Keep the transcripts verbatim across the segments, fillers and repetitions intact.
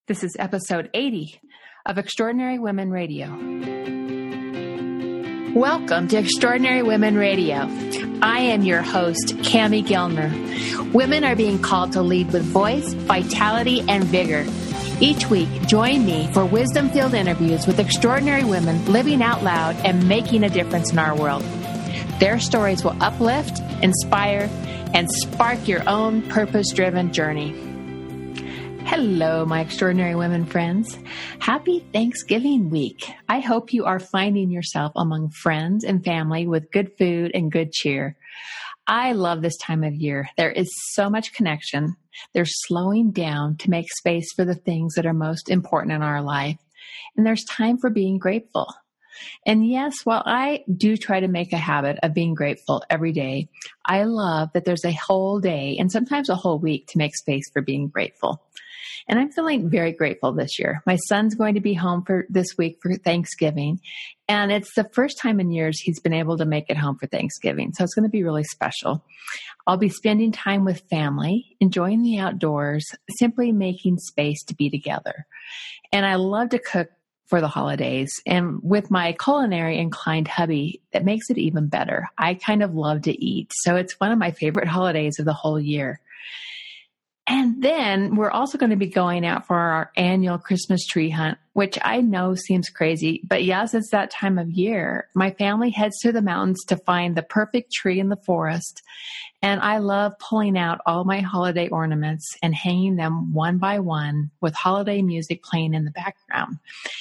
This is episode eighty of Extraordinary Women Radio. Welcome to Extraordinary Women Radio. I am your host, Cami Gilmer. Women are being called to lead with voice, vitality, and vigor. Each week, join me for wisdom-filled interviews with extraordinary women living out loud and making a difference in our world. Their stories will uplift, inspire, and spark your own purpose-driven journey. Hello, my extraordinary women friends. Happy Thanksgiving week. I hope you are finding yourself among friends and family with good food and good cheer. I love this time of year. There is so much connection. There's slowing down to make space for the things that are most important in our life. And there's time for being grateful. And yes, while I do try to make a habit of being grateful every day, I love that there's a whole day and sometimes a whole week to make space for being grateful. And I'm feeling very grateful this year. My son's going to be home for this week for Thanksgiving. And it's the first time in years he's been able to make it home for Thanksgiving. So it's going to be really special. I'll be spending time with family, enjoying the outdoors, simply making space to be together. And I love to cook for the holidays. And with my culinary inclined hubby, that makes it even better. I kind of love to eat. So it's one of my favorite holidays of the whole year. And then we're also going to be going out for our annual Christmas tree hunt, which I know seems crazy, but yes, it's that time of year. My family heads to the mountains to find the perfect tree in the forest. And I love pulling out all my holiday ornaments and hanging them one by one with holiday music playing in the background.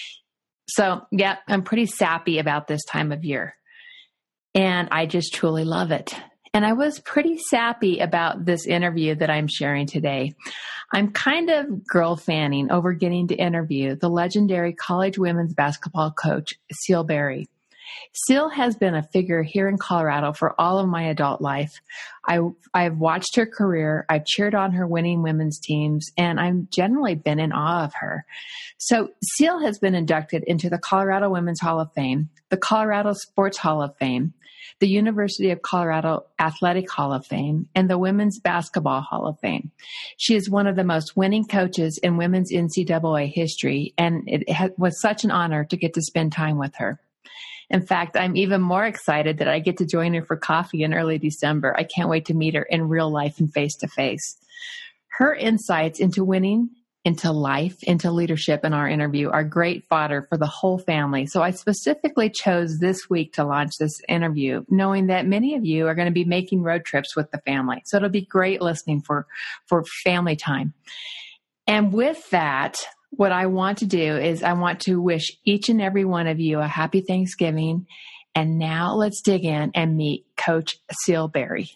So yeah, I'm pretty sappy about this time of year. And I just truly love it. And I was pretty sappy about this interview that I'm sharing today. I'm kind of girl fanning over getting to interview the legendary college women's basketball coach, Ceal Berry. Ceal has been a figure here in Colorado for all of my adult life. I, I've watched her career. I've cheered on her winning women's teams, and I've generally been in awe of her. So Ceal has been inducted into the Colorado Women's Hall of Fame, the Colorado Sports Hall of Fame, the University of Colorado Athletic Hall of Fame, and the Women's Basketball Hall of Fame. She is one of the most winning coaches in women's N C double A history, and it ha- was such an honor to get to spend time with her. In fact, I'm even more excited that I get to join her for coffee in early December. I can't wait to meet her in real life and face-to-face. Her insights into winning, into life, into leadership in our interview are great fodder for the whole family. So I specifically chose this week to launch this interview, knowing that many of you are going to be making road trips with the family. So it'll be great listening for, for family time. And with that, what I want to do is I want to wish each and every one of you a happy Thanksgiving. And now let's dig in and meet Coach Ceal Berry.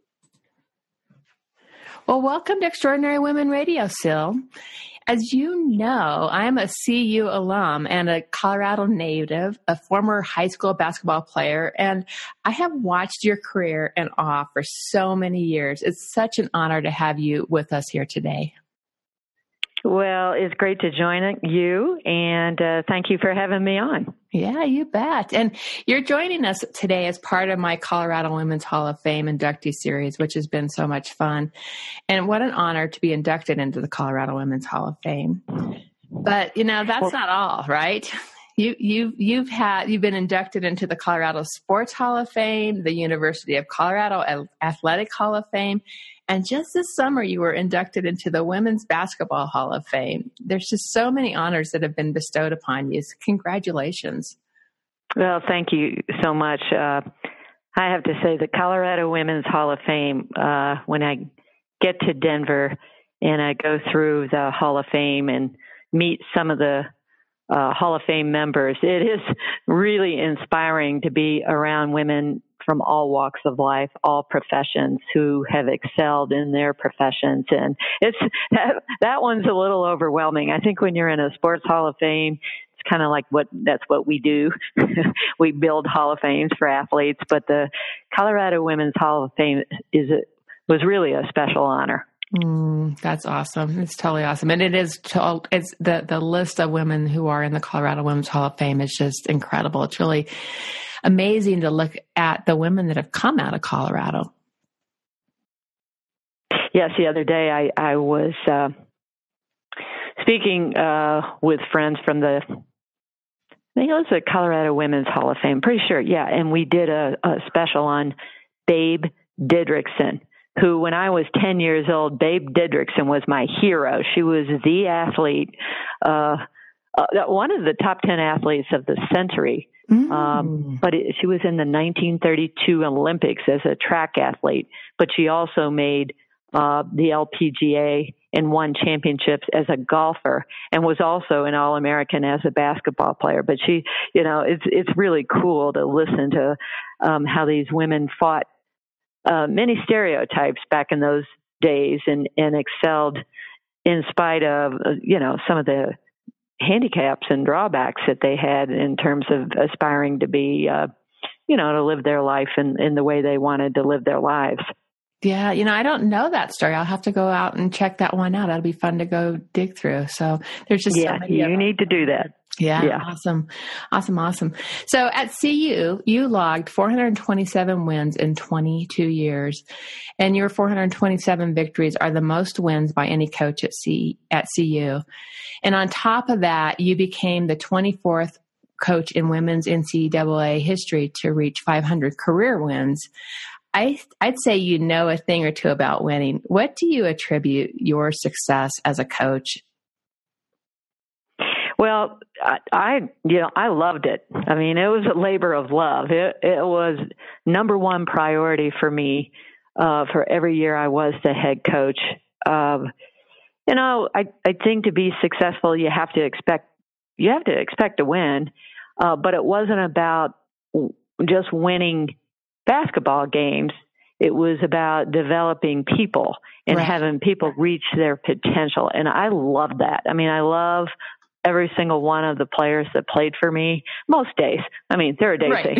Well, welcome to Extraordinary Women Radio, Ceal. As you know, I'm a C U alum and a Colorado native, a former high school basketball player, and I have watched your career in awe for so many years. It's such an honor to have you with us here today. Well, it's great to join you, and uh, thank you for having me on. Yeah, you bet. And you're joining us today as part of my Colorado Women's Hall of Fame inductee series, which has been so much fun. And what an honor to be inducted into the Colorado Women's Hall of Fame. But, you know, that's well, not all, right? You, you, you've had, you've been inducted into the Colorado Sports Hall of Fame, the University of Colorado Athletic Hall of Fame. And just this summer, you were inducted into the Women's Basketball Hall of Fame. There's just so many honors that have been bestowed upon you. So congratulations. Well, thank you so much. Uh, I have to say the Colorado Women's Hall of Fame, uh, when I get to Denver and I go through the Hall of Fame and meet some of the uh, Hall of Fame members, it is really inspiring to be around women from all walks of life, all professions, who have excelled in their professions. And it's that, that one's a little overwhelming. I think when you're in a sports Hall of Fame, it's kind of like what that's what we do. We build Hall of Fames for athletes, but the Colorado Women's Hall of Fame is a, was really a special honor. Mm, that's awesome. It's totally awesome. And it is, to, it's the, the list of women who are in the Colorado Women's Hall of Fame is just incredible. It's really amazing to look at the women that have come out of Colorado. Yes, the other day I, I was uh, speaking uh, with friends from the, I think it was the Colorado Women's Hall of Fame, pretty sure, yeah, and we did a, a special on Babe Didrikson, who, when I was ten years old, Babe Didrikson was my hero. She was the athlete, uh, uh, one of the top ten athletes of the century. Mm. Um, but it, she was in the nineteen thirty-two Olympics as a track athlete, but she also made uh, the L P G A and won championships as a golfer, and was also an All-American as a basketball player. But she, you know, it's it's really cool to listen to um, how these women fought uh, many stereotypes back in those days, and, and excelled in spite of, uh, you know, some of the handicaps and drawbacks that they had in terms of aspiring to be, uh, you know, to live their life in, in the way they wanted to live their lives. Yeah. You know, I don't know that story. I'll have to go out and check that one out. That'll be fun to go dig through. So there's just, yeah, so many you need to do that. Yeah, yeah. Awesome. Awesome. Awesome. So at C U, you logged four hundred twenty-seven wins in twenty-two years, and your four hundred twenty-seven victories are the most wins by any coach at C at C U. And on top of that, you became the twenty-fourth coach in women's N C double A history to reach five hundred career wins. I, I'd say you know a thing or two about winning. What do you attribute your success as a coach? Well, I, I, you know, I loved it. I mean, it was a labor of love. It, it was number one priority for me uh, for every year I was the head coach. Um, you know, I, I think to be successful, you have to expect, you have to expect to win. Uh, but it wasn't about just winning basketball games. It was about developing people and right. having people reach their potential. And I love that. I mean, I love every single one of the players that played for me most days. I mean, there are days, right.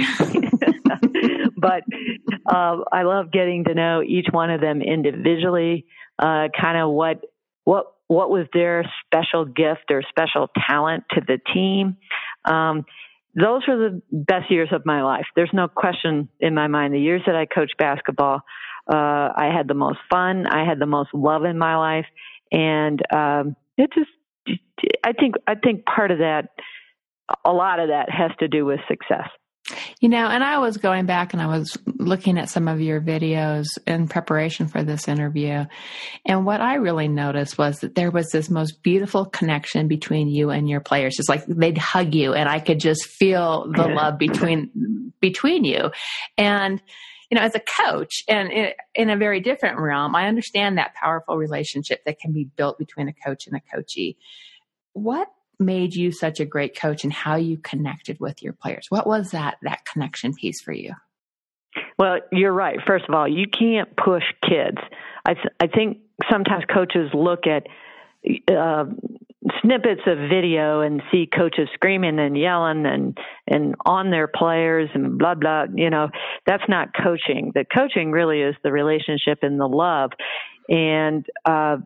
they, but uh, I love getting to know each one of them individually, uh, kind of what, what, what was their special gift or special talent to the team. Um, those were the best years of my life. There's no question in my mind. The years that I coached basketball, uh, I had the most fun. I had the most love in my life. And, um, it just, I think, I think part of that, a lot of that has to do with success. You know, and I was going back and I was looking at some of your videos in preparation for this interview. And what I really noticed was that there was this most beautiful connection between you and your players. It's like they'd hug you and I could just feel the love between, between you. And, you know, as a coach and in, in a very different realm, I understand that powerful relationship that can be built between a coach and a coachee. What made you such a great coach and how you connected with your players? What was that, that connection piece for you? Well, you're right. First of all, you can't push kids. I, th- I think sometimes coaches look at uh, snippets of video and see coaches screaming and yelling and, and on their players and blah, blah. You know, that's not coaching. The coaching really is the relationship and the love. And uh,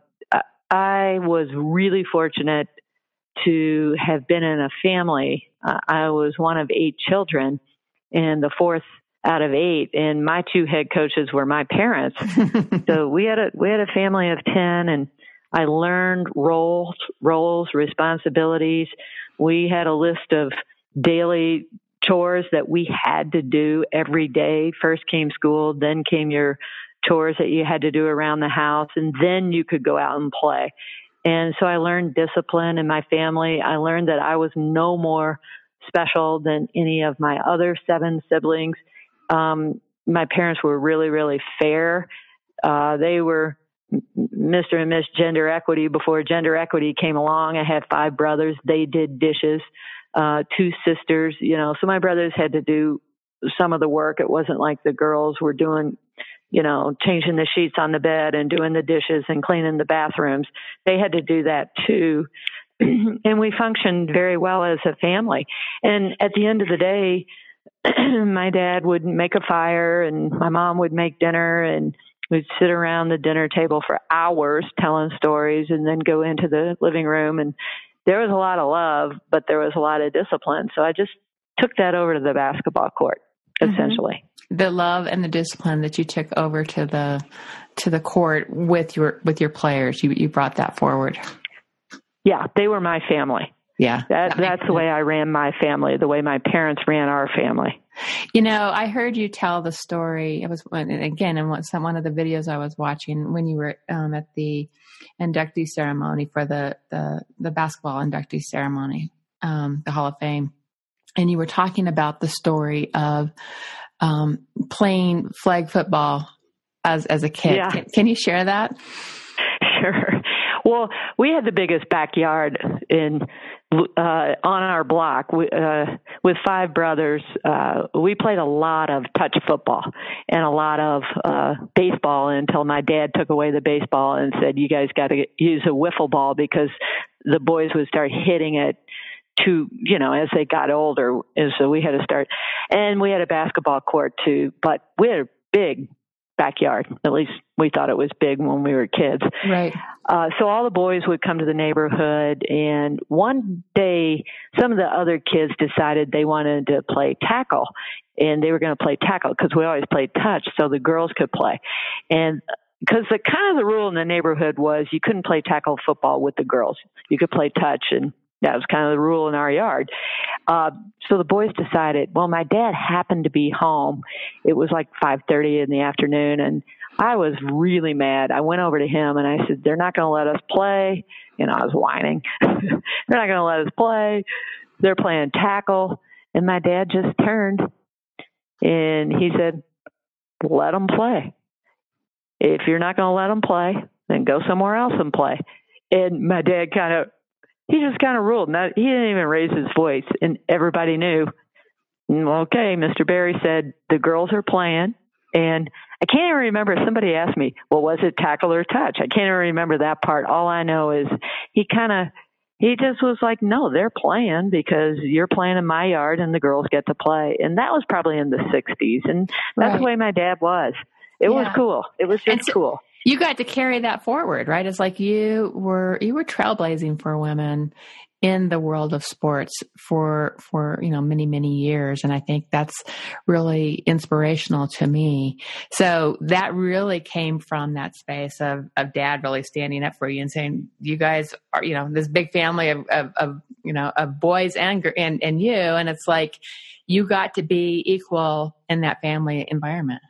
I was really fortunate to have been in a family. Uh, I was one of eight children and the fourth out of eight. And my two head coaches were my parents. So we had a, we had a family of ten, and I learned roles, roles, responsibilities. We had a list of daily chores that we had to do every day. First came school, then came your chores that you had to do around the house, and then you could go out and play. And so I learned discipline in my family. I learned that I was no more special than any of my other seven siblings. Um, my parents were really, really fair. Uh, they were Mister and Miss Gender Equity before gender equity came along. I had five brothers. They did dishes, uh, two sisters, you know, so my brothers had to do some of the work. It wasn't like the girls were doing, you know, changing the sheets on the bed and doing the dishes and cleaning the bathrooms. They had to do that too. And we functioned very well as a family. And at the end of the day, my dad would make a fire and my mom would make dinner, and we'd sit around the dinner table for hours telling stories and then go into the living room. And there was a lot of love, but there was a lot of discipline. So I just took that over to the basketball court, essentially. Mm-hmm. The love and the discipline that you took over to the to the court with your with your players, you you brought that forward. Yeah, they were my family. Yeah. That, that that's the way I ran my family, the way my parents ran our family. You know, I heard you tell the story. It was, again, in one of the videos I was watching when you were um, at the inductee ceremony for the, the, the basketball inductee ceremony, um, the Hall of Fame. And you were talking about the story of um, playing flag football as, as a kid. Yeah. Can, can you share that? Sure. Well, we had the biggest backyard in uh, on our block we, uh, with five brothers. Uh, we played a lot of touch football and a lot of uh, baseball until my dad took away the baseball and said, "You guys got to use a wiffle ball," because the boys would start hitting it to, you know, as they got older. And so we had to start. And we had a basketball court too, but we had a big backyard. At least we thought it was big when we were kids. Right. Uh, so all the boys would come to the neighborhood, and one day some of the other kids decided they wanted to play tackle, and they were going to play tackle because we always played touch so the girls could play. And because the kind of the rule in the neighborhood was you couldn't play tackle football with the girls. You could play touch, and that was kind of the rule in our yard. Uh, so the boys decided, well, my dad happened to be home. It was like five thirty in the afternoon, and I was really mad. I went over to him and I said, "They're not going to let us play." You know, I was whining. "They're not going to let us play. They're playing tackle." And my dad just turned and he said, "Let them play. If you're not going to let them play, then go somewhere else and play." And my dad kind of, he just kind of ruled. Not, he didn't even raise his voice, and everybody knew, okay, Mister Berry said the girls are playing. And I can't even remember. Somebody asked me, well, was it tackle or touch? I can't even remember that part. All I know is he kind of, he just was like, no, they're playing because you're playing in my yard and the girls get to play. And that was probably in the sixties. And that's right. The way my dad was. It yeah. was cool. It was just so, cool. You got to carry that forward, right? It's like you were, you were trailblazing for women in the world of sports for, for, you know, many, many years. And I think that's really inspirational to me. So that really came from that space of, of dad really standing up for you and saying, you guys are, you know, this big family of, of, of you know, of boys and, and, and you. And it's like, you got to be equal in that family environment.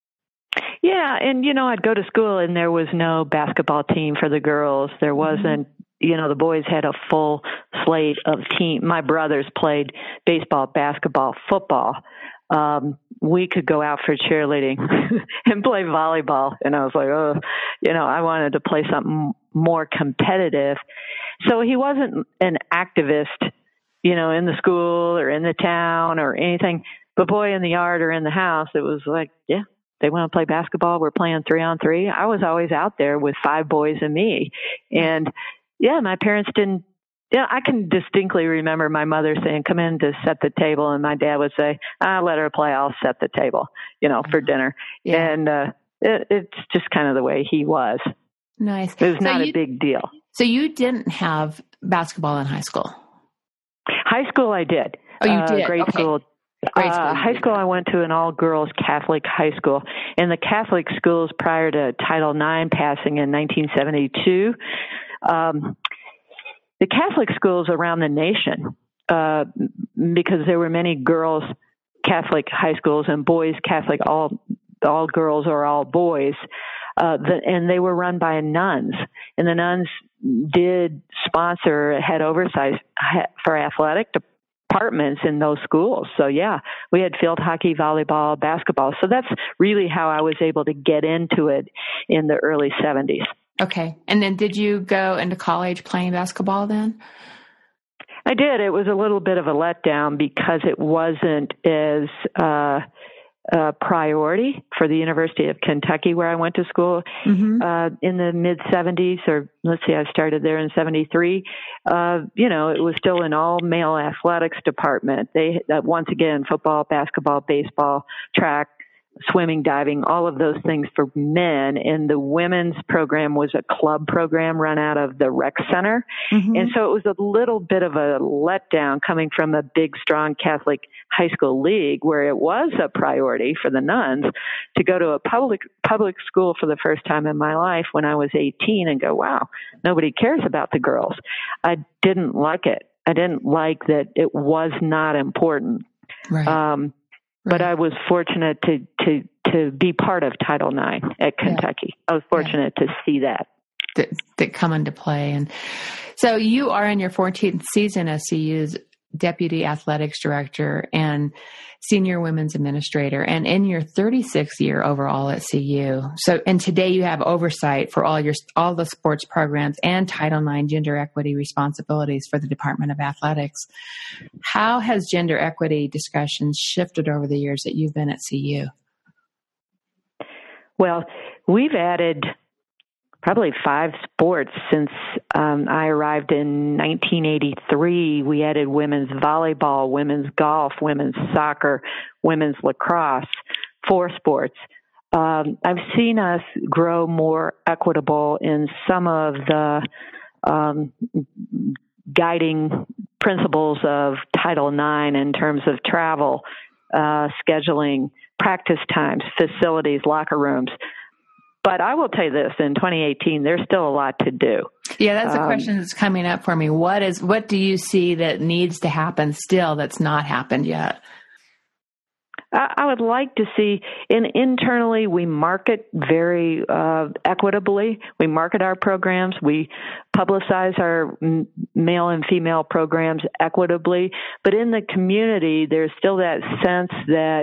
Yeah. And, you know, I'd go to school and there was no basketball team for the girls. There wasn't, mm-hmm. you know, the boys had a full slate of team. My brothers played baseball, basketball, football. Um, we could go out for cheerleading and play volleyball. And I was like, oh, you know, I wanted to play something more competitive. So he wasn't an activist, you know, in the school or in the town or anything. But boy, in the yard or in the house, it was like, yeah. They want to play basketball. We're playing three on three. I was always out there with five boys and me. And yeah, my parents didn't, yeah, I can distinctly remember my mother saying, come in to set the table. And my dad would say, ah, let her play. I'll set the table, you know, for dinner. Yeah. And uh, it, it's just kind of the way he was. Nice. It was so not you, a big deal. So you didn't have basketball in high school? High school I did. Oh, you did? Uh, grade okay. school. Grade school, uh, high school, I went to an all-girls Catholic high school. And the Catholic schools prior to Title nine passing in nineteen seventy-two, um, the Catholic schools around the nation, uh, because there were many girls Catholic high schools and boys Catholic, all all girls or all boys, uh, the, and they were run by nuns. And the nuns did sponsor, had oversight for athletic departments. Departments in those schools. So yeah, we had field hockey, volleyball, basketball. So that's really how I was able to get into it in the early seventies. Okay. And then did you go into college playing basketball then? I did. It was a little bit of a letdown because it wasn't as uh, a priority for the University of Kentucky where I went to school mm-hmm. uh, in the mid seventies, or let's see, I started there in seventy-three. Uh, you know, it was still an all male athletics department. They, uh, once again, football, basketball, baseball, track, swimming, diving, all of those things for men. And the women's program was a club program run out of the rec center. Mm-hmm. And so it was a little bit of a letdown coming from a big, strong Catholic high school league where it was a priority for the nuns to go to a public public school for the first time in my life when I was eighteen and go, wow, nobody cares about the girls. I didn't like it. I didn't like that it was not important. Right. Um, right. But I was fortunate to, to, to be part of Title nine at Kentucky. Yeah. I was fortunate yeah. to see that. that. That come into play. And so you are in your fourteenth season as C U's Deputy Athletics Director and Senior Women's Administrator, and in your thirty-sixth year overall at C U. So, and today you have oversight for all your all the sports programs and Title nine gender equity responsibilities for the Department of Athletics. How has gender equity discussions shifted over the years that you've been at C U? Well, we've added probably five sports since um, I arrived in nineteen eighty-three. We added women's volleyball, women's golf, women's soccer, women's lacrosse, four sports. Um, I've seen us grow more equitable in some of the um, guiding principles of Title nine in terms of travel, uh, scheduling, practice times, facilities, locker rooms. But I will tell you this, in twenty eighteen, there's still a lot to do. Yeah, that's a um, question that's coming up for me. What is, what do you see that needs to happen still that's not happened yet? I, I would like to see, in, internally, we market very uh, equitably. We market our programs. We publicize our m- male and female programs equitably. But in the community, there's still that sense that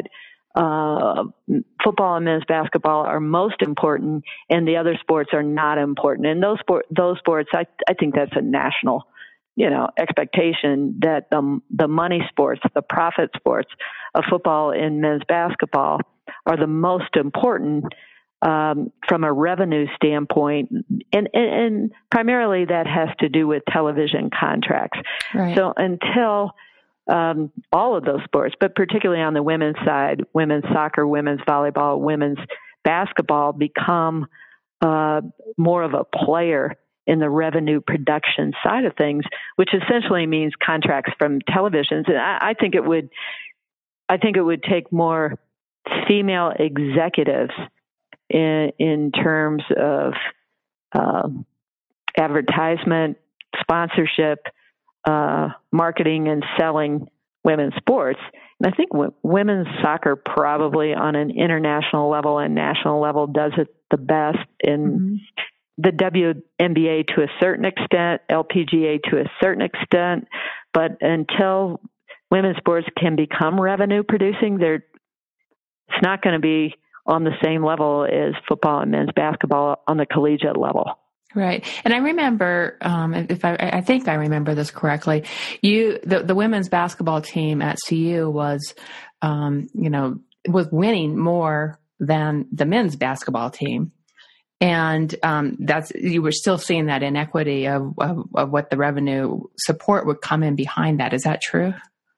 Uh, football and men's basketball are most important, and the other sports are not important. And those sport, those sports, I, I think that's a national, you know, expectation that the the money sports, the profit sports of football and men's basketball are the most important um, from a revenue standpoint, and, and and primarily that has to do with television contracts. Right. So until Um, all of those sports, but particularly on the women's side, women's soccer, women's volleyball, women's basketball become uh, more of a player in the revenue production side of things, which essentially means contracts from televisions. And I, I think it would, I think it would take more female executives in, in terms of uh, advertisement, sponsorship, Uh, marketing and selling women's sports. And I think w- women's soccer probably on an international level and national level does it the best. In mm-hmm. the W N B A to a certain extent, L P G A to a certain extent. But until women's sports can become revenue producing, they're, it's not going to be on the same level as football and men's basketball on the collegiate level. Right. And I remember, um, if I, I think I remember this correctly, you, the, the women's basketball team at C U was, um, you know, was winning more than the men's basketball team. And, um, that's, you were still seeing that inequity of, of, of what the revenue support would come in behind that. Is that true?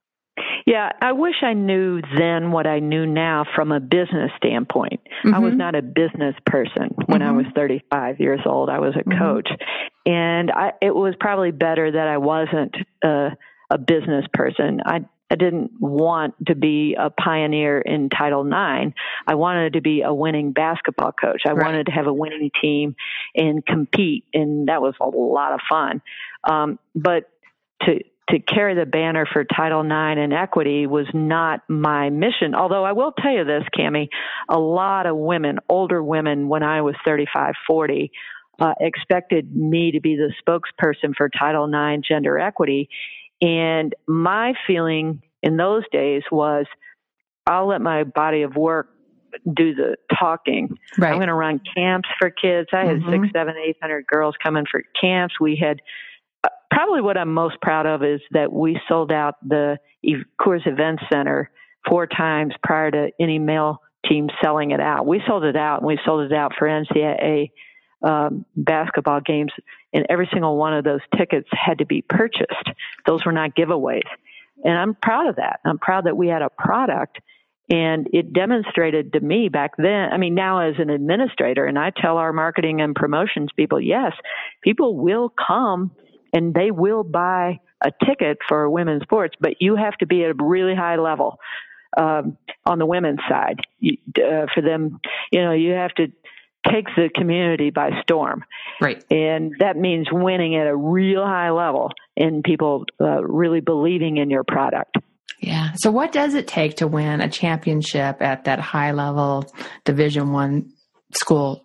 Yeah, I wish I knew then what I knew now from a business standpoint. Mm-hmm. I was not a business person when mm-hmm. I was thirty-five years old. I was a mm-hmm. coach. And I, it was probably better that I wasn't a, a business person. I, I didn't want to be a pioneer in Title nine. I wanted to be a winning basketball coach. I right. wanted to have a winning team and compete, and that was a lot of fun. Um, but to To carry the banner for Title nine and equity was not my mission. Although I will tell you this, Cammie, a lot of women, older women, when I was thirty-five, forty, uh, expected me to be the spokesperson for Title nine gender equity. And my feeling in those days was, I'll let my body of work do the talking. Right. I'm going to run camps for kids. I had mm-hmm. six, seven, eight hundred girls coming for camps. We had Probably what I'm most proud of is that we sold out the Coors Event Center four times prior to any male team selling it out. We sold it out, and we sold it out for N C double A um, basketball games, and every single one of those tickets had to be purchased. Those were not giveaways. And I'm proud of that. I'm proud that we had a product And it demonstrated to me back then, I mean, now as an administrator, and I tell our marketing and promotions people, yes, people will come and they will buy a ticket for women's sports, but you have to be at a really high level um, on the women's side. You, uh, for them, you know, you have to take the community by storm. Right. And that means winning at a real high level and people uh, really believing in your product. Yeah. So what does it take to win a championship at that high level Division One school?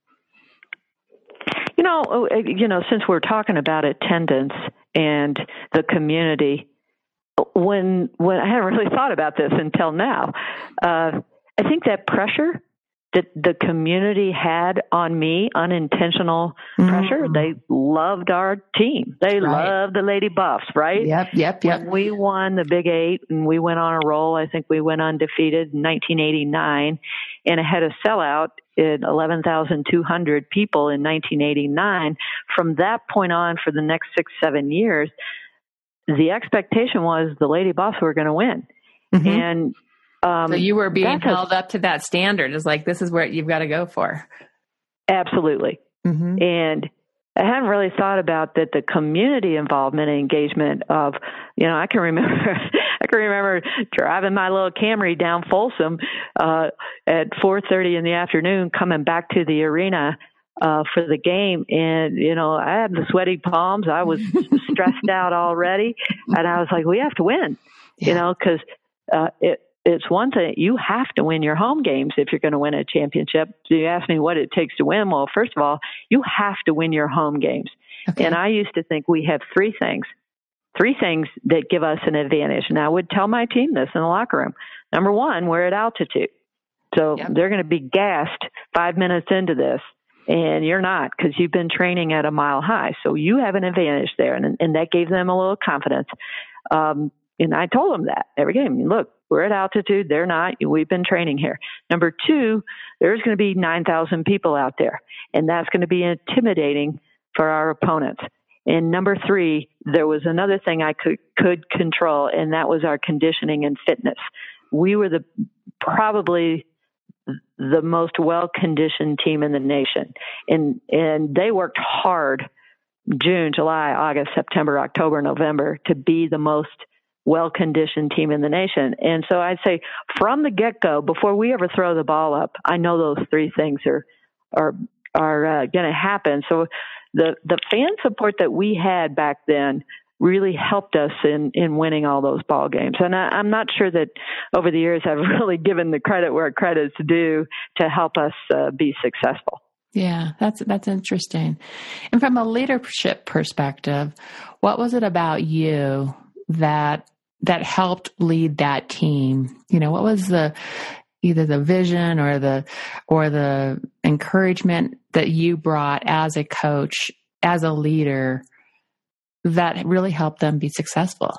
You know, you know, since we're talking about attendance and the community, when when I hadn't really thought about this until now, uh, I think that pressure that the community had on me, unintentional mm-hmm. pressure, they loved our team. They right. loved the Lady Buffs, right? Yep, yep, yep. When we won the Big Eight and we went on a roll, I think we went undefeated in nineteen eighty-nine and had a sellout at eleven thousand two hundred people in nineteen eighty-nine. From that point on, for the next six, seven years, the expectation was the Lady Buffs were going to win. Mm-hmm. And Um, so you were being held a, up to that standard. It's like, this is where you've got to go for. Absolutely. Mm-hmm. And I hadn't really thought about that the community involvement and engagement of, you know, I can remember, I can remember driving my little Camry down Folsom uh, at four thirty in the afternoon, coming back to the arena uh, for the game. And, you know, I had the sweaty palms. I was stressed out already. And I was like, we have to win, yeah. you know, because uh, it, It's one thing, you have to win your home games if you're going to win a championship. So you ask me what it takes to win. Well, first of all, you have to win your home games. Okay. And I used to think we have three things, three things that give us an advantage. And I would tell my team this in the locker room. Number one, we're at altitude. So yep. they're going to be gassed five minutes into this. And you're not, because you've been training at a mile high. So you have an advantage there. And, and that gave them a little confidence. Um, and I told them that every game. Look, we're at altitude. They're not. We've been training here. Number two, there's going to be nine thousand people out there, and that's going to be intimidating for our opponents. And number three, there was another thing I could, could control, and that was our conditioning and fitness. We were the probably the most well-conditioned team in the nation, and and they worked hard June, July, August, September, October, November to be the most well-conditioned team in the nation. And so I'd say from the get-go, before we ever throw the ball up, I know those three things are are are uh, going to happen. So the the fan support that we had back then really helped us in, in winning all those ball games. And I, I'm not sure that over the years I've really given the credit where credit's due to help us uh, be successful. Yeah, that's that's interesting. And from a leadership perspective, what was it about you that that helped lead that team? You know, what was the either the vision or the or the encouragement that you brought as a coach, as a leader, that really helped them be successful?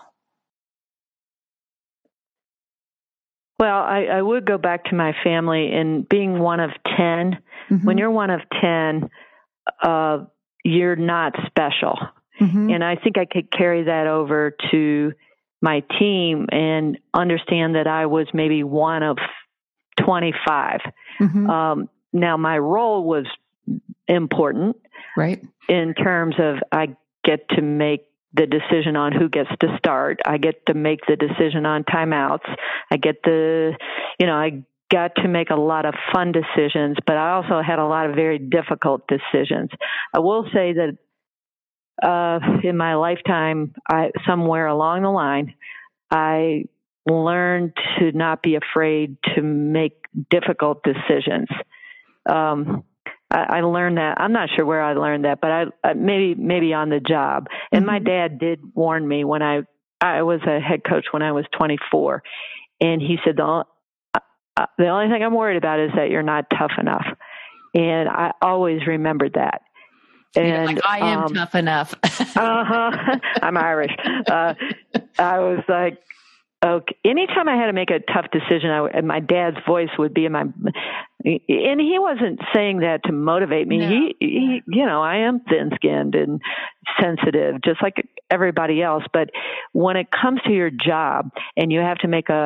Well, I, I would go back to my family and being one of ten. Mm-hmm. When you're one of ten, uh, you're not special. Mm-hmm. And I think I could carry that over to my team and understand that I was maybe one of twenty-five. Mm-hmm. Um, now, my role was important, right? In terms of I get to make the decision on who gets to start. I get to make the decision on timeouts. I get the, you know, I got to make a lot of fun decisions, but I also had a lot of very difficult decisions. I will say that Uh, in my lifetime, I, somewhere along the line, I learned to not be afraid to make difficult decisions. Um, I, I learned that. I'm not sure where I learned that, but I, I maybe maybe on the job. And mm-hmm. my dad did warn me when I I was a head coach when I was twenty-four, and he said the only, uh, the only thing I'm worried about is that you're not tough enough. And I always remembered that. And like, I am um, tough enough. uh-huh. I'm Irish. Uh, I was like, okay. Anytime I had to make a tough decision, I, my dad's voice would be in my, and he wasn't saying that to motivate me. No. He, he, you know, I am thin-skinned and sensitive, just like everybody else. But when it comes to your job and you have to make a,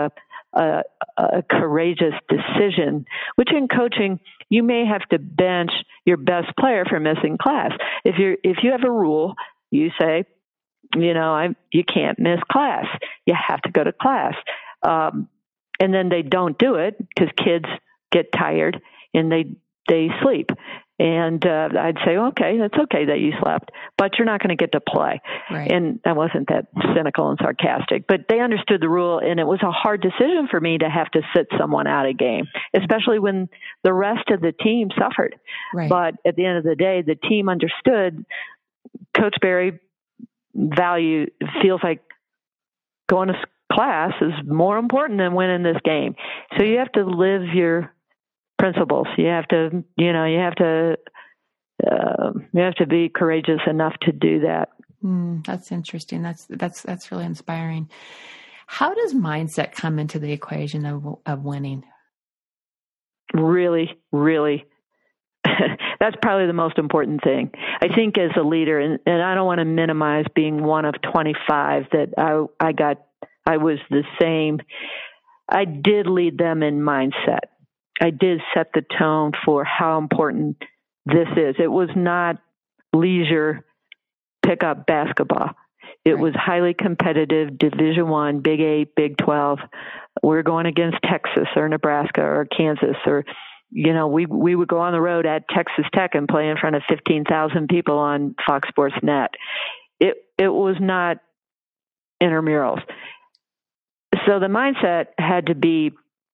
a, a courageous decision, which in coaching, you may have to bench your best player for missing class. If you're, if you have a rule, you say, you know, I, you can't miss class. You have to go to class. Um, and then they don't do it because kids get tired and they, they sleep. And uh, I'd say, okay, that's okay that you slept, but you're not going to get to play. Right. And I wasn't that cynical and sarcastic, but they understood the rule, and it was a hard decision for me to have to sit someone out of game, especially when the rest of the team suffered. Right. But at the end of the day, the team understood Coach Berry value feels like going to class is more important than winning this game. So you have to live your principles. You have to, you know, you have to, uh, you have to be courageous enough to do that. Mm, that's interesting. That's, that's, that's really inspiring. How does mindset come into the equation of, of winning? Really, really. That's probably the most important thing. I think as a leader, and, and I don't want to minimize being one of twenty-five that I, I got, I was the same. I did lead them in mindset. I did set the tone for how important this is. It was not leisure pickup basketball. It right. was highly competitive, Division One, Big Eight, Big twelve. We're going against Texas or Nebraska or Kansas, or, you know, we we would go on the road at Texas Tech and play in front of fifteen thousand people on Fox Sports Net. It it was not intramurals. So the mindset had to be,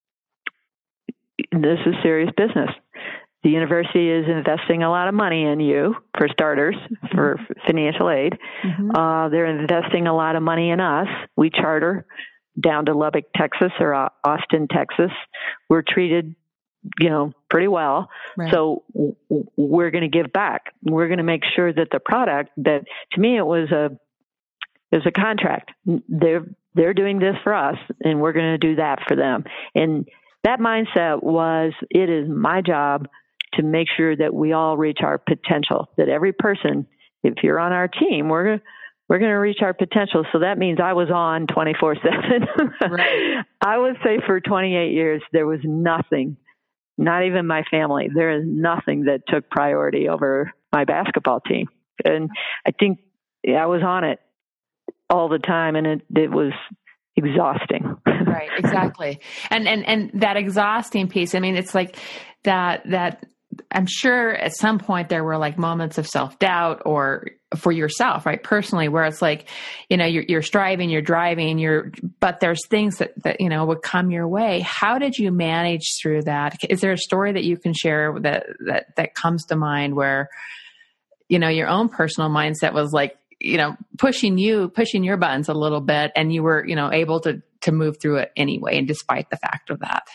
this is serious business. The university is investing a lot of money in you, for starters, for financial aid. Mm-hmm. Uh, they're investing a lot of money in us. We charter down to Lubbock, Texas, or uh, Austin, Texas. We're treated, you know, pretty well. Right. So w- we're going to give back. We're going to make sure that the product that, to me, it was a, it was a contract. They're, they're doing this for us, and we're going to do that for them. And that mindset was, it is my job to make sure that we all reach our potential, that every person, if you're on our team, we're we're going to reach our potential. So that means I was on twenty-four seven. Right. I would say for twenty-eight years, there was nothing, not even my family, there is nothing that took priority over my basketball team. And I think yeah, I was on it all the time, and it, it was exhausting. Right, exactly. And, and, and that exhausting piece, I mean, it's like that, that I'm sure at some point there were like moments of self-doubt or for yourself, right? Personally, where it's like, you know, you're, you're striving, you're driving, you're, but there's things that, that, you know, would come your way. How did you manage through that? Is there a story that you can share that, that, that comes to mind where, you know, your own personal mindset was like, you know, pushing you, pushing your buttons a little bit, and you were, you know, able to, to move through it anyway, and despite the fact of that?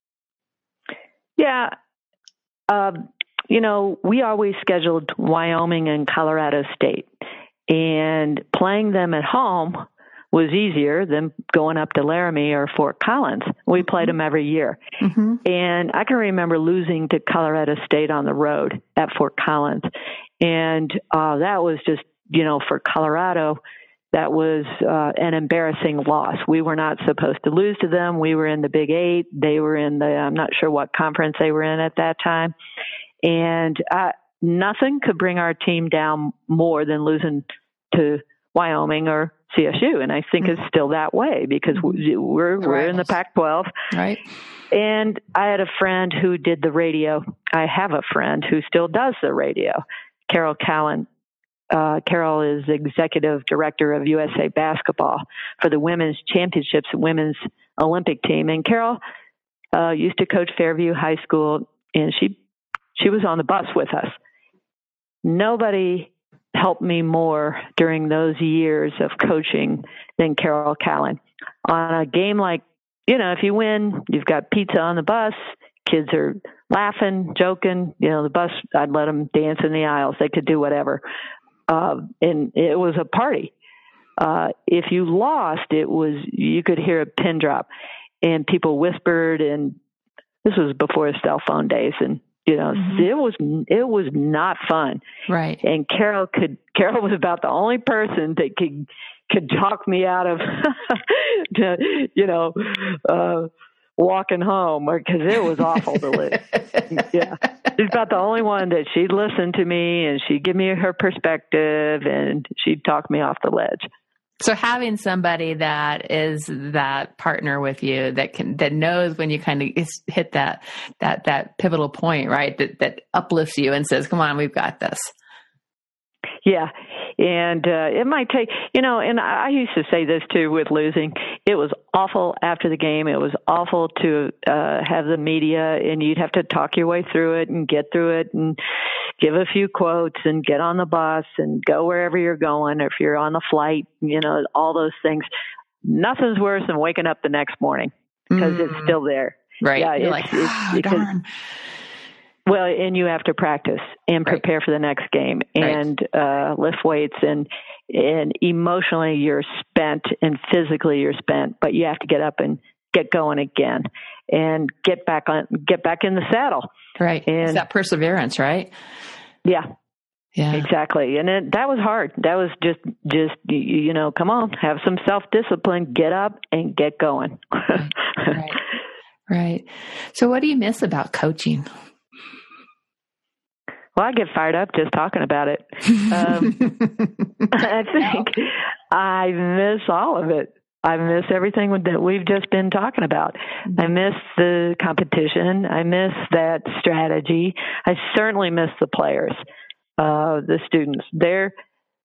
Yeah. Um, you know, we always scheduled Wyoming and Colorado State, and playing them at home was easier than going up to Laramie or Fort Collins. We mm-hmm. played them every year. Mm-hmm. And I can remember losing to Colorado State on the road at Fort Collins. And uh, that was just, you know, for Colorado, that was uh, an embarrassing loss. We were not supposed to lose to them. We were in the Big Eight. They were in the, I'm not sure what conference they were in at that time. And uh, nothing could bring our team down more than losing to Wyoming or C S U. And I think mm-hmm. it's still that way because we're, we're, we're in the Pac twelve. Right. And I had a friend who did the radio. I have a friend who still does the radio, Carol Callan. Uh, Carol is executive director of U S A Basketball for the women's championships, women's Olympic team. And Carol uh, used to coach Fairview High School, and she she was on the bus with us. Nobody helped me more during those years of coaching than Carol Callan. On a game like, you know, if you win, you've got pizza on the bus, kids are laughing, joking, you know, the bus, I'd let them dance in the aisles. They could do whatever. Uh, and it was a party. Uh, if you lost, it was, you could hear a pin drop, and people whispered, and this was before the cell phone days, and You know, Mm-hmm. it was it was not fun. Right. And Carol could Carol was about the only person that could could talk me out of, to, you know, uh, walking home, because it was awful to live. Yeah, she's about the only one that she'd listen to me and she'd give me her perspective and she'd talk me off the ledge. So having somebody that is that partner with you that can, that knows when you kind of hit that, that, that pivotal point, right? That, that uplifts you and says, come on, we've got this. Yeah. And uh, it might take, you know, and I used to say this too with losing. It was awful after the game. It was awful to uh, have the media, and you'd have to talk your way through it and get through it and give a few quotes and get on the bus and go wherever you're going. Or if you're on the flight, you know, all those things. Nothing's worse than waking up the next morning because mm. it's still there. Right. Yeah, you're it's, like, it's, oh, because, darn. Well, and you have to practice and prepare right. for the next game and right. uh, lift weights, and and emotionally you're spent and physically you're spent, but you have to get up and get going again and get back on, get back in the saddle. Right. And it's that perseverance, right? Yeah. Yeah. Exactly. And it, that was hard. That was just, just, you know, come on, have some self-discipline, get up and get going. Right. Right. Right. So what do you miss about coaching? Well, I get fired up just talking about it. Um, I think I miss all of it. I miss everything that we've just been talking about. I miss the competition. I miss that strategy. I certainly miss the players, uh, the students. They're,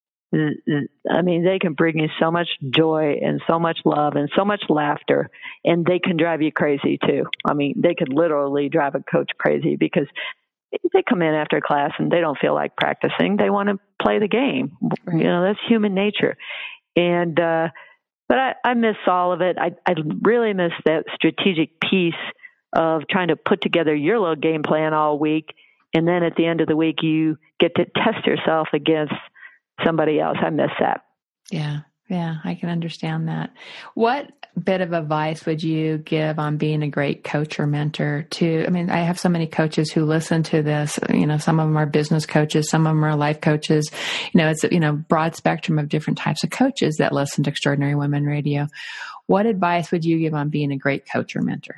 I mean, they can bring you so much joy and so much love and so much laughter, and they can drive you crazy too. I mean, they could literally drive a coach crazy because they come in after class and they don't feel like practicing. They want to play the game. Right. You know, that's human nature. And, uh, but I, I miss all of it. I, I really miss that strategic piece of trying to put together your little game plan all week. And then at the end of the week, you get to test yourself against somebody else. I miss that. Yeah. Yeah. I can understand that. What bit of advice would you give on being a great coach or mentor to, I mean, I have so many coaches who listen to this, you know, some of them are business coaches, some of them are life coaches, you know, it's, you know, broad spectrum of different types of coaches that listen to Extraordinary Women Radio. What advice would you give on being a great coach or mentor?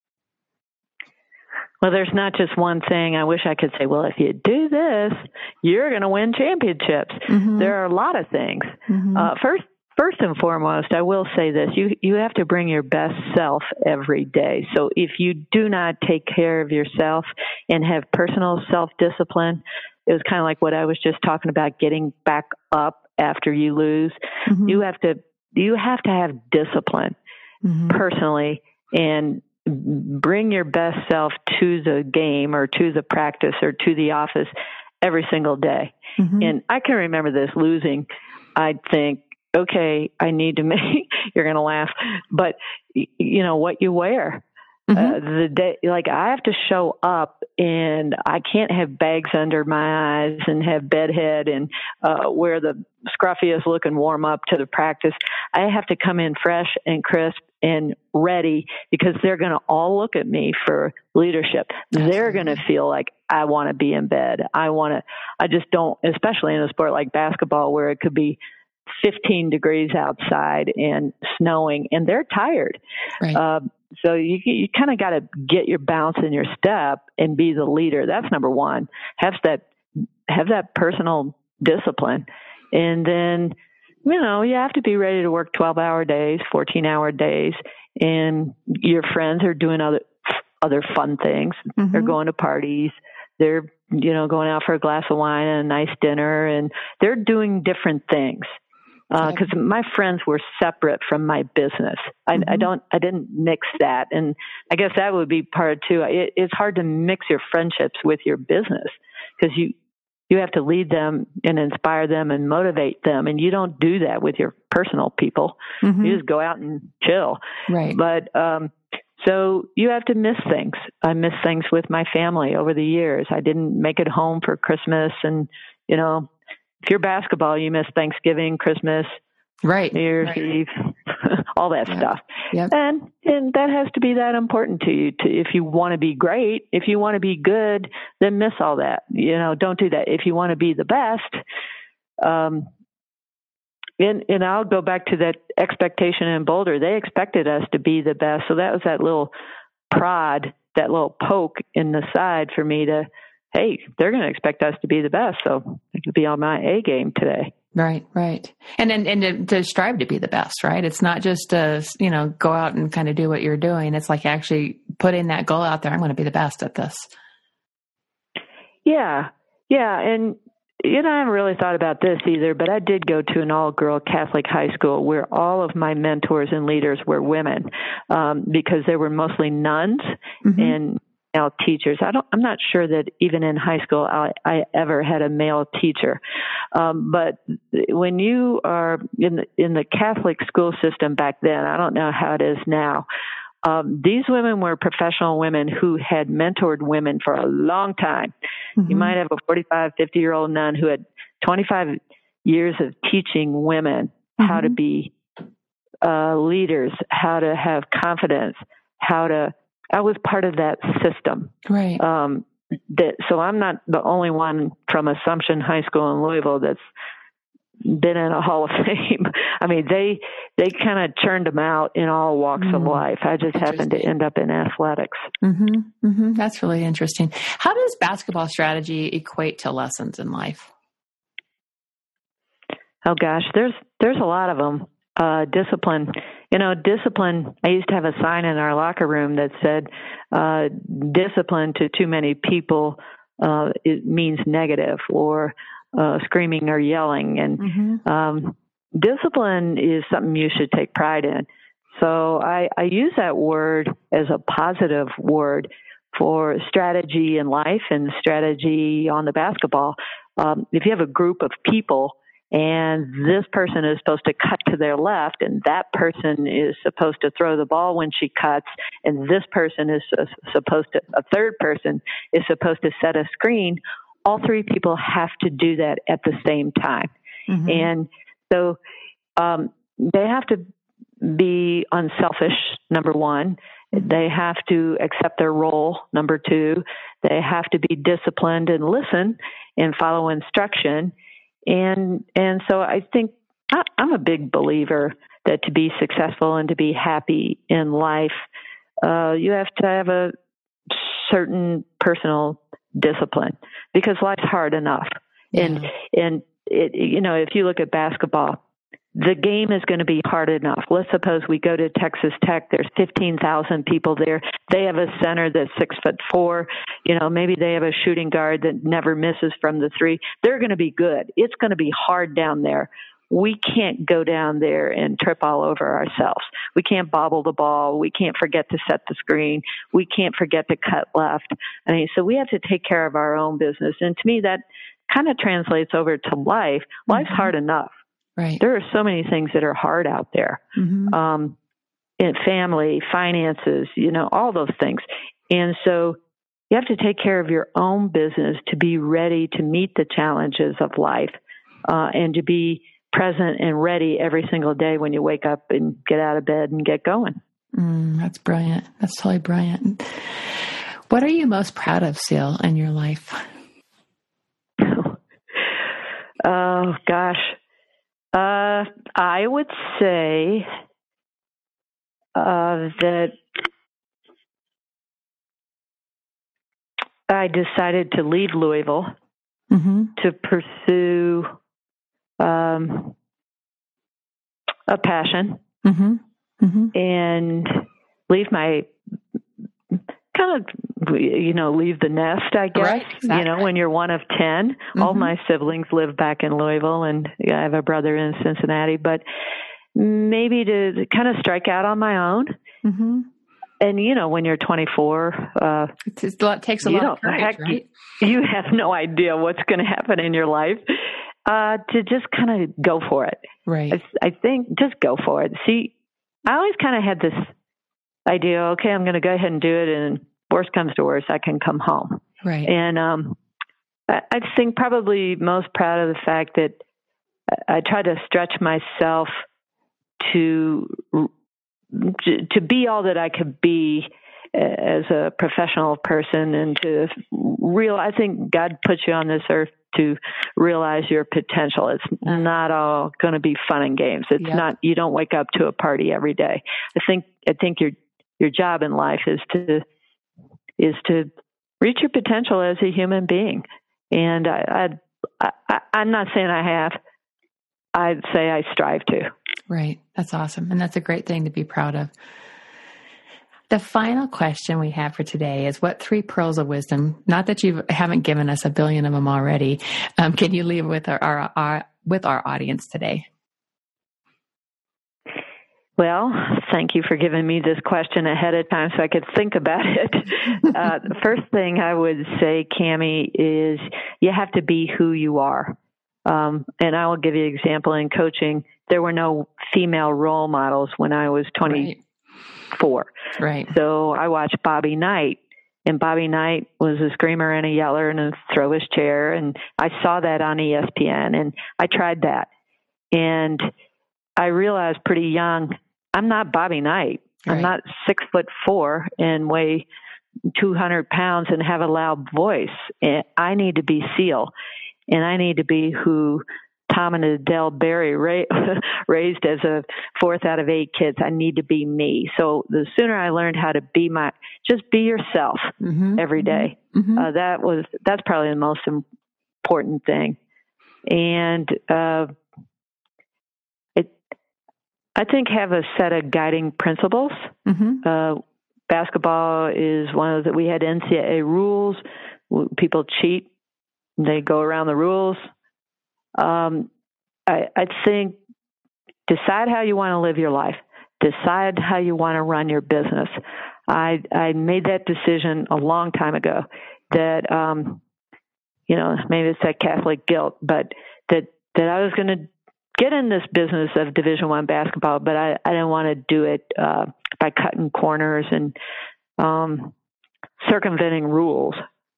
Well, there's not just one thing. I wish I could say, well, if you do this, you're going to win championships. Mm-hmm. There are a lot of things. Mm-hmm. Uh, first, First and foremost, I will say this, you, you have to bring your best self every day. So if you do not take care of yourself and have personal self-discipline, it was kind of like what I was just talking about, getting back up after you lose. Mm-hmm. You have to, you have to have discipline mm-hmm. personally and bring your best self to the game or to the practice or to the office every single day. Mm-hmm. And I can remember this losing. I'd think, okay, I need to make, you're going to laugh, but you know what you wear. Mm-hmm. Uh, the day, like I have to show up and I can't have bags under my eyes and have bedhead and uh, wear the scruffiest looking warm up to the practice. I have to come in fresh and crisp and ready because they're going to all look at me for leadership. Absolutely. They're going to feel like I want to be in bed. I want to, I just don't, especially in a sport like basketball where it could be fifteen degrees outside and snowing and they're tired. Right. Uh, so you you kind of got to get your bounce in your step and be the leader. That's number one. Have that, have that personal discipline. And then, you know, you have to be ready to work twelve hour days, fourteen hour days, and your friends are doing other, other fun things. Mm-hmm. They're going to parties. They're, you know, going out for a glass of wine and a nice dinner, and they're doing different things. Uh, cause my friends were separate from my business. I, mm-hmm. I don't, I didn't mix that. And I guess that would be part too. It, it's hard to mix your friendships with your business because you, you have to lead them and inspire them and motivate them. And you don't do that with your personal people. Mm-hmm. You just go out and chill. Right. But, um, so you have to miss things. I miss things with my family over the years. I didn't make it home for Christmas and, you know, if you're basketball, you miss Thanksgiving, Christmas, right, New Year's right. Eve, all that yeah. stuff. Yep. And and that has to be that important to you. To if you want to be great, if you want to be good, then miss all that. You know, don't do that. If you want to be the best, um, and and I'll go back to that expectation in Boulder. They expected us to be the best, so that was that little prod, that little poke in the side for me to, hey, they're going to expect us to be the best, so I could be on my A game today. Right, right. And and, and to, to strive to be the best, right? It's not just to, you know, go out and kind of do what you're doing. It's like actually putting that goal out there. I'm going to be the best at this. Yeah, yeah. And, you know, I haven't really thought about this either, but I did go to an all-girl Catholic high school where all of my mentors and leaders were women, um, because they were mostly nuns mm-hmm. and male teachers. I don't, I'm not sure that even in high school I, I ever had a male teacher. Um, but when you are in the, in the Catholic school system back then, I don't know how it is now. Um, these women were professional women who had mentored women for a long time. Mm-hmm. You might have a forty-five, fifty year old nun who had twenty-five years of teaching women mm-hmm. how to be uh, leaders, how to have confidence, how to I was part of that system. Right. Um, that, so I'm not the only one from Assumption High School in Louisville that's been in a Hall of Fame. I mean, they they kind of churned them out in all walks mm. of life. I just happened to end up in athletics. Mm-hmm. Mm-hmm. That's really interesting. How does basketball strategy equate to lessons in life? Oh gosh, there's there's a lot of them. Uh, discipline. You know, discipline, I used to have a sign in our locker room that said, uh, discipline to too many people, uh, it means negative, or, uh, screaming or yelling. And, mm-hmm. um, discipline is something you should take pride in. So I, I use that word as a positive word for strategy in life and strategy on the basketball. Um, if you have a group of people, and this person is supposed to cut to their left, and that person is supposed to throw the ball when she cuts, and this person is supposed to, a third person is supposed to set a screen. All three people have to do that at the same time. Mm-hmm. And so um, they have to be unselfish, number one. They have to accept their role, number two. They have to be disciplined and listen and follow instruction. And and so I think I, I'm a big believer that to be successful and to be happy in life, uh, you have to have a certain personal discipline, because life's hard enough. Yeah. And and it, you know, if you look at basketball, the game is going to be hard enough. Let's suppose we go to Texas Tech. There's fifteen thousand people there. They have a center that's six foot four. You know, maybe they have a shooting guard that never misses from the three. They're going to be good. It's going to be hard down there. We can't go down there and trip all over ourselves. We can't bobble the ball. We can't forget to set the screen. We can't forget to cut left. I mean, so we have to take care of our own business. And to me, that kind of translates over to life. Life's mm-hmm. hard enough. Right. There are so many things that are hard out there. Mm-hmm. Um, in family, finances, you know, all those things. And so you have to take care of your own business to be ready to meet the challenges of life, uh, and to be present and ready every single day when you wake up and get out of bed and get going. Mm, that's brilliant. That's totally brilliant. What are you most proud of, Seal, in your life? Oh, gosh. Uh, I would say uh, that I decided to leave Louisville mm-hmm. to pursue um, a passion mm-hmm. Mm-hmm. and leave my kind of, you know, leave the nest, I guess. Right, exactly. You know, when you're one of ten, mm-hmm. all my siblings live back in Louisville, and I have a brother in Cincinnati, but maybe to kind of strike out on my own. Mm-hmm. And, you know, when you're twenty-four, uh, it takes a lot of courage, heck, right? You have no idea what's going to happen in your life. Uh, to just kind of go for it. Right. I, I think just go for it. See, I always kind of had this idea, okay, I'm going to go ahead and do it, and worst comes to worst, I can come home. Right. And um, I, I think probably most proud of the fact that I, I try to stretch myself to to, to be all that I could be as a professional person, and to real, I think God puts you on this earth to realize your potential. It's not all going to be fun and games. It's yep. not, you don't wake up to a party every day. I think, I think your, your job in life is to, is to reach your potential as a human being. And I, I, I I'm not saying I have, I'd say I strive to. Right. That's awesome. And that's a great thing to be proud of. The final question we have for today is, what three pearls of wisdom, not that you haven't given us a billion of them already, um, can you leave with our, our, our with our audience today? Well, thank you for giving me this question ahead of time so I could think about it. uh, the first thing I would say, Cami, is you have to be who you are. Um, and I will give you an example. In coaching, there were no female role models when I was twenty-four. Right. So I watched Bobby Knight, and Bobby Knight was a screamer and a yeller and a throw his chair. And I saw that on E S P N, and I tried that. And I realized pretty young, I'm not Bobby Knight. Right. I'm not six foot four and weigh two hundred pounds and have a loud voice. And I need to be Seal, and I need to be who Tom and Adele Berry ra- raised as a fourth out of eight kids. I need to be me. So the sooner I learned how to be my, just be yourself mm-hmm. every day. Mm-hmm. Uh, that was, that's probably the most important thing. And, uh, it, I think have a set of guiding principles. Mm-hmm. Uh, basketball is one of the, we had N C double A rules. People cheat. They go around the rules. Um, I, I think decide how you want to live your life. Decide how you want to run your business. I, I made that decision a long time ago that, um, you know, maybe it's that Catholic guilt, but that, that I was going to get in this business of Division One basketball, but I, I didn't want to do it, uh, by cutting corners and, um, circumventing rules.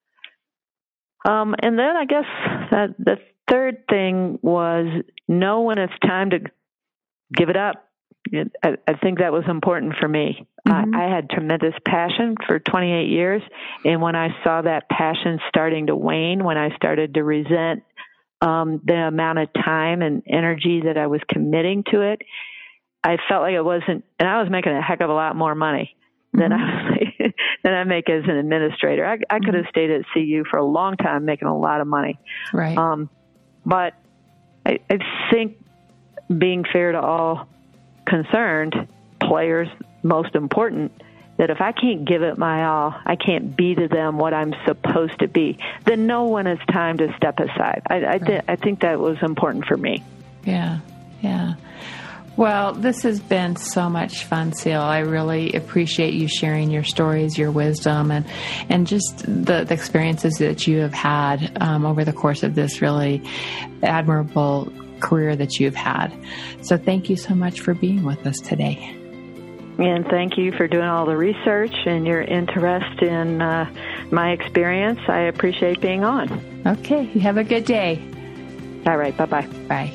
Um, and then I guess that the third thing was know when it's time to give it up. I, I think that was important for me. Mm-hmm. I, I had tremendous passion for twenty-eight years. And when I saw that passion starting to wane, when I started to resent um, the amount of time and energy that I was committing to it, I felt like it wasn't, and I was making a heck of a lot more money than mm-hmm. I was, than I make as an administrator. I, I could have stayed at C U for a long time making a lot of money. Right. Um, but I, I think being fair to all concerned, players most important, that if I can't give it my all, I can't be to them what I'm supposed to be, then know when it's time to step aside. I, I, right. th- I think that was important for me. Yeah, yeah. Well, this has been so much fun, Seal. I really appreciate you sharing your stories, your wisdom, and and just the, the experiences that you have had um, over the course of this really admirable career that you've had. So thank you so much for being with us today. And thank you for doing all the research and your interest in uh, my experience. I appreciate being on. Okay. You have a good day. All right. Bye-bye. Bye.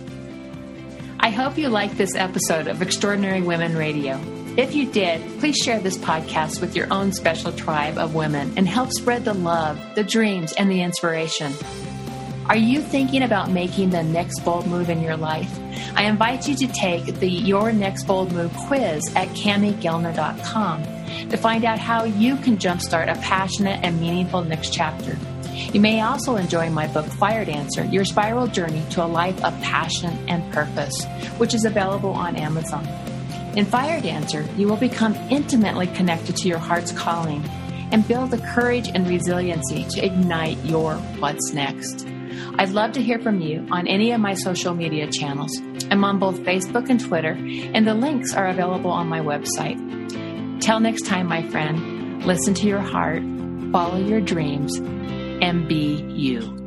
I hope you liked this episode of Extraordinary Women Radio. If you did, please share this podcast with your own special tribe of women and help spread the love, the dreams, and the inspiration. Are you thinking about making the next bold move in your life? I invite you to take the Your Next Bold Move quiz at cami gellner dot com to find out how you can jumpstart a passionate and meaningful next chapter. You may also enjoy my book, Fire Dancer, Your Spiral Journey to a Life of Passion and Purpose, which is available on Amazon. In Fire Dancer, you will become intimately connected to your heart's calling and build the courage and resiliency to ignite your what's next. I'd love to hear from you on any of my social media channels. I'm on both Facebook and Twitter, and the links are available on my website. Till next time, my friend, listen to your heart, follow your dreams, and be you.